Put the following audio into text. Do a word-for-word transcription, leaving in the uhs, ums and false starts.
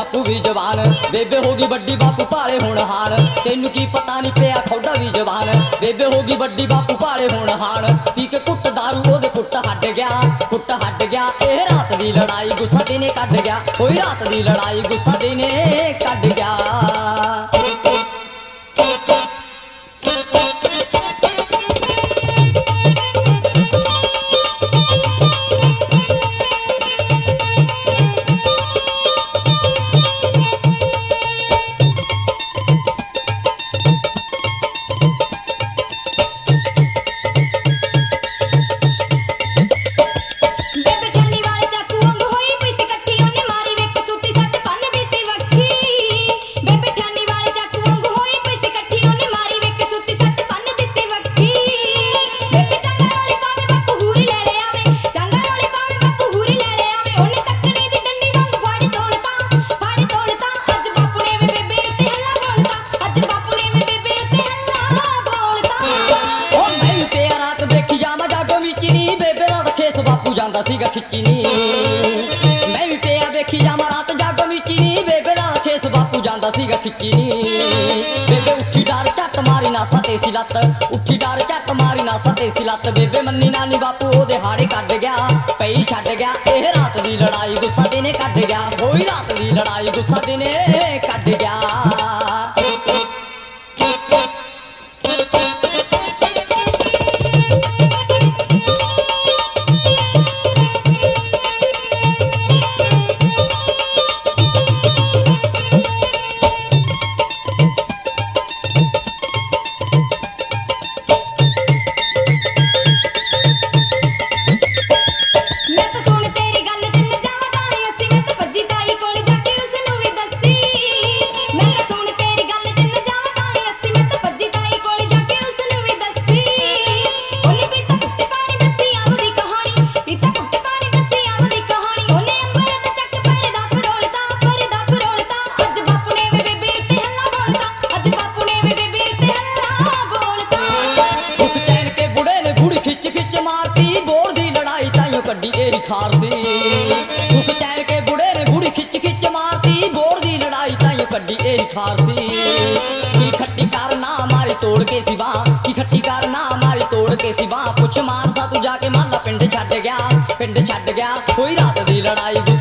बापू भी जवान। बेबे होगी बड्डी बापू पाले हुण हान, तेनू की पता नहीं पिया खौडा भी जवान। बेबे होगी बड्डी बापू पाले हुण हान, पी के कुट दारू ओदे कुट हट गया, कुट हट गया। ਇਹ रात दी लड़ाई गुस्सा दिने कट गया, कोई रात दी लड़ाई गुस्सा दिने कट गया। बापू जांदा सीगा खिच्ची नी, मैं भी पिया वेखी जावां रात जागो विच नी। बेबे दा खेस बापू जांदा सीगा खिच्ची नी। बेबे उठी डार झट मारी ना सते सी लत, उठी डार झट मारी ना सते सी लत। बेबे मन्नी नानी बापू ओदे हाड़े कट गया, पई छड्ड गया। ਇਹ रात दी लड़ाई गुस्सा दिने कट गया, होई रात दी लड़ाई गुस्सा दिने कट गया। कड्डी एरी खार सी सुख चैन के बुढ़े ने बूढ़ी खिच खिच मारती, बोर दी लड़ाई ताइयों कड्डी एरी खार सी। की खट्टी कार ना मारी तोड़ के सिवा, की खट्टी कार ना मारी तोड़ के सिवा। पुछ मार सा तू जाके माला पिंड छड्ड गया, पिंड छड्ड गया। कोई रात दी लड़ाई